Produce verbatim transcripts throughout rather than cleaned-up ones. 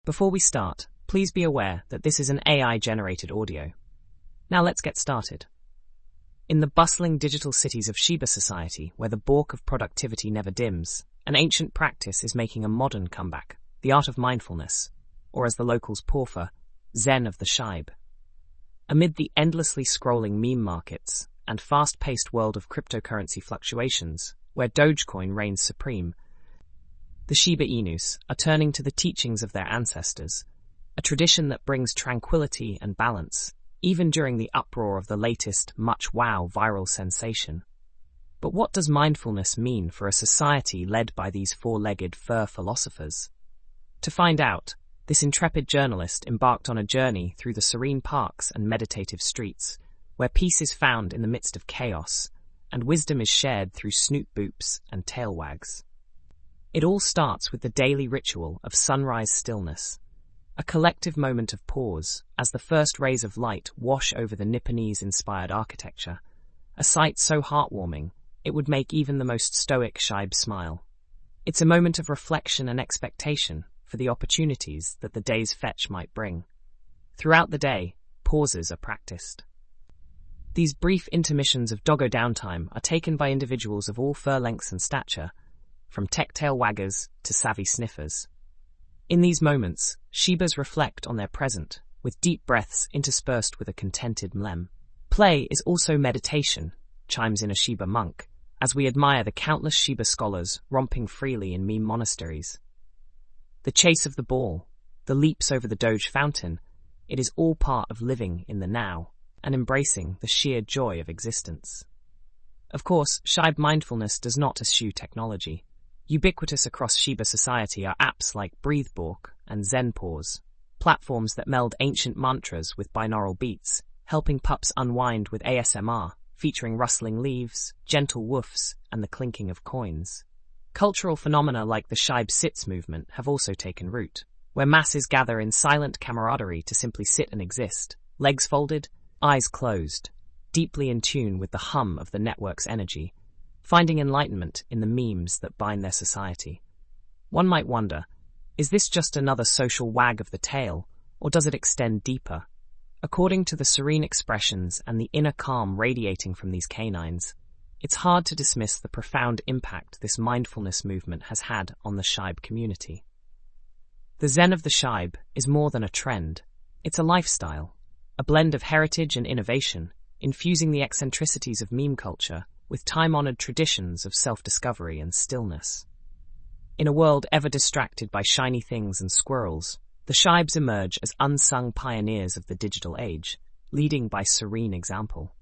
Before we start, please be aware that this is an A I-generated audio. Now let's get started. In the bustling digital cities of Shiba society, where the balk of productivity never dims, an ancient practice is making a modern comeback, the art of mindfulness, or as the locals porfer, Zen of the Shibe. Amid the endlessly scrolling meme markets and fast-paced world of cryptocurrency fluctuations, where Dogecoin reigns supreme, the Shiba Inus are turning to the teachings of their ancestors, a tradition that brings tranquility and balance, even during the uproar of the latest much wow viral sensation. But what does mindfulness mean for a society led by these four-legged fur philosophers? To find out, this intrepid journalist embarked on a journey through the serene parks and meditative streets, where peace is found in the midst of chaos, and wisdom is shared through snoot boops and tail wags. It all starts with the daily ritual of sunrise stillness, a collective moment of pause as the first rays of light wash over the Nipponese-inspired architecture, a sight so heartwarming it would make even the most stoic Shibe smile. It's a moment of reflection and expectation for the opportunities that the day's fetch might bring. Throughout the day, pauses are practiced. These brief intermissions of doggo downtime are taken by individuals of all fur lengths and stature, from tech-tail waggers to savvy sniffers. In these moments, Shibas reflect on their present, with deep breaths interspersed with a contented mlem. Play is also meditation, chimes in a Shiba monk, as we admire the countless Shiba scholars romping freely in meme monasteries. The chase of the ball, the leaps over the Doge fountain, it is all part of living in the now and embracing the sheer joy of existence. Of course, Shibe mindfulness does not eschew technology. Ubiquitous across Shiba society are apps like BreatheBork and ZenPause, platforms that meld ancient mantras with binaural beats, helping pups unwind with A S M R, featuring rustling leaves, gentle woofs, and the clinking of coins. Cultural phenomena like the Shibe Sits movement have also taken root, where masses gather in silent camaraderie to simply sit and exist, legs folded, eyes closed, deeply in tune with the hum of the network's energy, finding enlightenment in the memes that bind their society. One might wonder, is this just another social wag of the tail, or does it extend deeper? According to the serene expressions and the inner calm radiating from these canines, it's hard to dismiss the profound impact this mindfulness movement has had on the Shibe community. The Zen of the Shibe is more than a trend. It's a lifestyle, a blend of heritage and innovation, infusing the eccentricities of meme culture with time-honored traditions of self-discovery and stillness. In a world ever distracted by shiny things and squirrels, the Shibes emerge as unsung pioneers of the digital age, leading by serene example.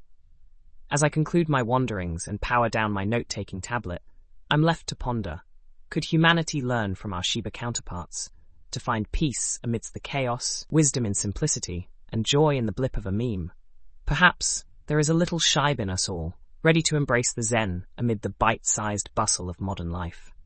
As I conclude my wanderings and power down my note-taking tablet, I'm left to ponder, could humanity learn from our Shiba counterparts to find peace amidst the chaos, wisdom in simplicity, and joy in the blip of a meme? Perhaps there is a little Shibe in us all, ready to embrace the Zen amid the bite-sized bustle of modern life.